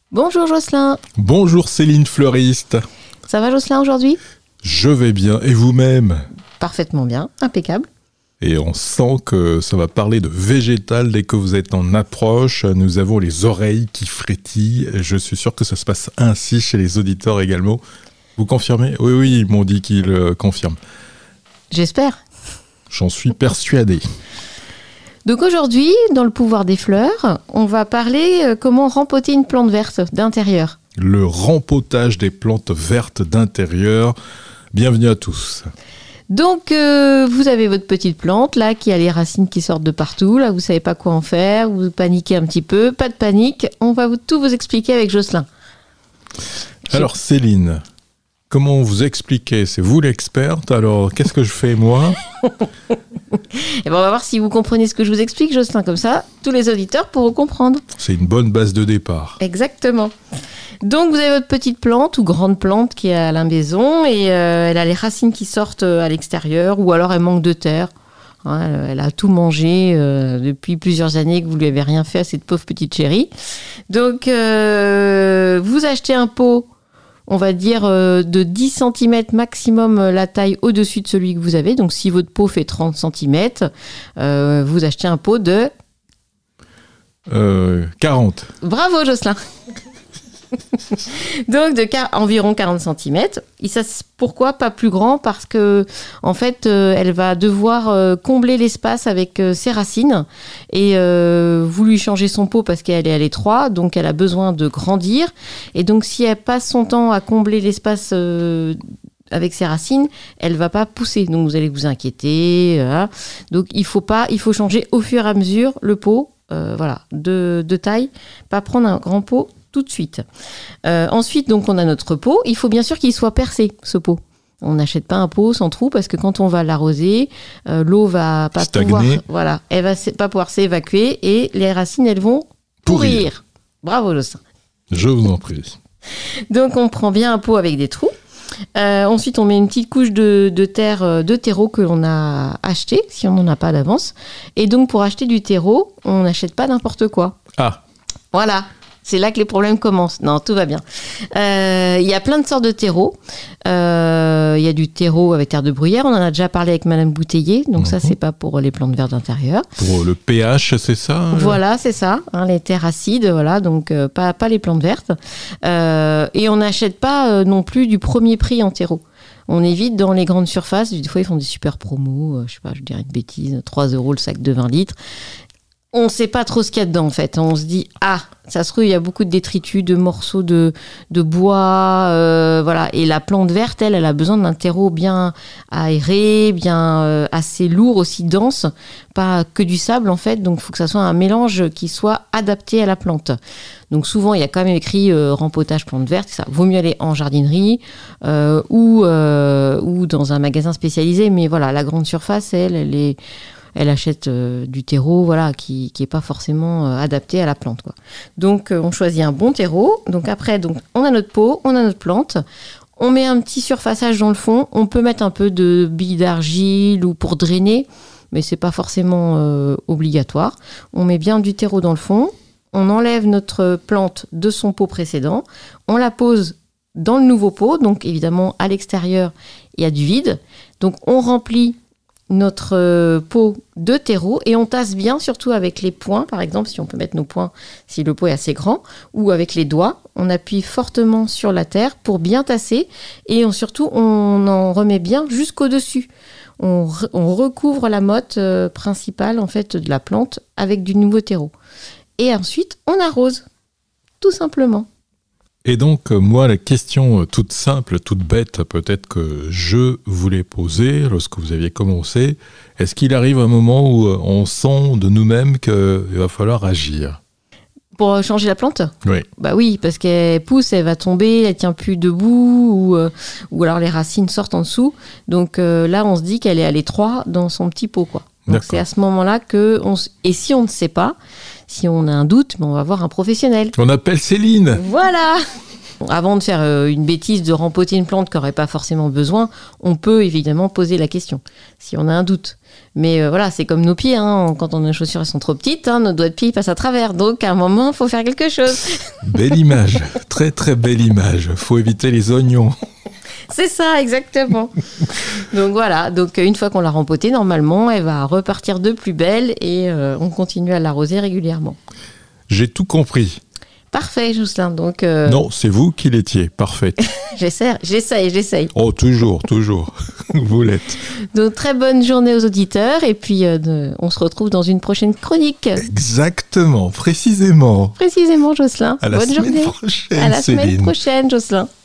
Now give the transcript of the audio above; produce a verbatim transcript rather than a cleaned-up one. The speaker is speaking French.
Bonjour Jocelyn. Bonjour Céline Fleuriste. Ça va Jocelyn aujourd'hui ? Je vais bien, et vous-même ? Parfaitement bien, impeccable. Et on sent que ça va parler de végétal dès que vous êtes en approche. Nous avons les oreilles qui frétillent. Je suis sûr que ça se passe ainsi chez les auditeurs également. Vous confirmez ? Oui, oui, ils m'ont dit qu'ils euh, confirment. J'espère. J'en suis persuadé. Donc aujourd'hui, dans le pouvoir des fleurs, on va parler euh, comment rempoter une plante verte d'intérieur. Le rempotage des plantes vertes d'intérieur. Bienvenue à tous. Donc euh, vous avez votre petite plante là qui a les racines qui sortent de partout, là vous savez pas quoi en faire, vous paniquez un petit peu, pas de panique, on va vous, tout vous expliquer avec Jocelyn. Alors Céline, comment vous expliquez ? C'est vous l'experte, alors qu'est-ce que je fais moi ? Et ben on va voir si vous comprenez ce que je vous explique Jocelyn, comme ça tous les auditeurs pourront comprendre. C'est une bonne base de départ. Exactement. Donc vous avez votre petite plante ou grande plante qui est à la maison et euh, elle a les racines qui sortent à l'extérieur ou alors elle manque de terre. Hein, elle, elle a tout mangé euh, depuis plusieurs années que vous lui avez rien fait à cette pauvre petite chérie. Donc euh, vous achetez un pot, on va dire euh, de dix centimètres maximum la taille au-dessus de celui que vous avez. Donc si votre pot fait trente centimètres, euh, vous achetez un pot de... Euh, quarante. Bravo Jocelyn. Donc de car- environ quarante centimètres. Et ça, pourquoi pas plus grand ? Parce que en fait, euh, elle va devoir euh, combler l'espace avec euh, ses racines. Et euh, vous lui changez son pot parce qu'elle est à l'étroit, donc elle a besoin de grandir. Et donc si elle passe son temps à combler l'espace euh, avec ses racines, elle va pas pousser. Donc vous allez vous inquiéter. Voilà. Donc il faut pas, il faut changer au fur et à mesure le pot, euh, voilà, de, de taille. Pas prendre un grand pot tout de suite. Euh, ensuite, donc, on a notre pot. Il faut bien sûr qu'il soit percé, ce pot. On n'achète pas un pot sans trou parce que quand on va l'arroser, euh, l'eau va pas Stagner. pouvoir, voilà, elle va s- pas pouvoir s'évacuer et les racines, elles vont pourrir. Pourrir. Bravo, Jocelyn. Je vous en prie. Donc, on prend bien un pot avec des trous. Euh, ensuite, on met une petite couche de, de terre, euh, de terreau que l'on a acheté, si on n'en a pas d'avance. Et donc, pour acheter du terreau, on n'achète pas n'importe quoi. Ah, Voilà. C'est là que les problèmes commencent. Non, tout va bien. Euh, Il y a plein de sortes de terreaux. Euh, Il y a du terreau avec terre de bruyère. On en a déjà parlé avec Madame Bouteiller. Donc Mhm. ça, c'est pas pour les plantes vertes d'intérieur. pour le pH, c'est ça ? euh Voilà, c'est ça. Hein, les terres acides, voilà. Donc euh, pas, pas les plantes vertes. Euh, et on n'achète pas euh, non plus du premier prix en terreau. On évite dans les grandes surfaces. Des fois, ils font des super promos. Euh, je sais pas, je dirais une bêtise. trois euros le sac de vingt litres. On ne sait pas trop ce qu'il y a dedans, en fait. On se dit, ah, ça se trouve, il y a beaucoup de détritus, de morceaux de, de bois, euh, voilà. Et la plante verte, elle, elle a besoin d'un terreau bien aéré, bien euh, assez lourd, aussi dense, pas que du sable, en fait. Donc, il faut que ça soit un mélange qui soit adapté à la plante. Donc, souvent, il y a quand même écrit euh, rempotage plante verte. Ça vaut mieux aller en jardinerie euh, ou, euh, ou dans un magasin spécialisé. Mais voilà, la grande surface, elle, elle est... Elle achète euh, du terreau, voilà, qui qui est pas forcément euh, adapté à la plante, quoi. Donc euh, on choisit un bon terreau. Donc après, donc on a notre pot, on a notre plante. On met un petit surfaçage dans le fond. On peut mettre un peu de billes d'argile ou pour drainer, mais c'est pas forcément euh, obligatoire. On met bien du terreau dans le fond. On enlève notre plante de son pot précédent. On la pose dans le nouveau pot. Donc évidemment à l'extérieur il y a du vide. Donc on remplit notre euh, pot de terreau et on tasse bien, surtout avec les poings, par exemple, si on peut mettre nos poings, si le pot est assez grand, ou avec les doigts, on appuie fortement sur la terre pour bien tasser et on, surtout on en remet bien jusqu'au-dessus. On, re- on recouvre la motte euh, principale en fait de la plante avec du nouveau terreau. Et ensuite, on arrose, tout simplement. Et donc, euh, moi, la question euh, toute simple, toute bête, peut-être que je voulais poser lorsque vous aviez commencé, est-ce qu'il arrive un moment où euh, on sent de nous-mêmes qu'il va falloir agir ? Pour changer la plante ? Oui. Bah oui, parce qu'elle pousse, elle va tomber, elle tient plus debout, ou, euh, ou alors les racines sortent en dessous. Donc euh, là, on se dit qu'elle est à l'étroit dans son petit pot, quoi. Donc D'accord. c'est à ce moment-là que... On s- Et si on ne sait pas, si on a un doute, ben, on va voir un professionnel. On appelle Céline. Voilà. avant de faire euh, une bêtise, de rempoter une plante qui n'aurait pas forcément besoin, on peut évidemment poser la question, si on a un doute. Mais euh, voilà, c'est comme nos pieds, hein. Quand on a nos chaussures, elles sont trop petites, hein, nos doigts de pied passent à travers. Donc à un moment, il faut faire quelque chose. Belle image, très très belle image. Faut éviter les oignons. C'est ça, exactement. Donc voilà, donc une fois qu'on l'a rempotée, normalement, elle va repartir de plus belle et euh, on continue à l'arroser régulièrement. J'ai tout compris. Parfait, Jocelyn. Donc, euh... Non, c'est vous qui l'étiez. Parfaite. j'essaie, j'essaye, j'essaye. Oh, toujours, toujours. Vous l'êtes. Donc, très bonne journée aux auditeurs. Et puis, euh, de... on se retrouve dans une prochaine chronique. Exactement, précisément. Précisément, Jocelyn. À la bonne semaine journée. prochaine, À la Céline. semaine prochaine, Jocelyn.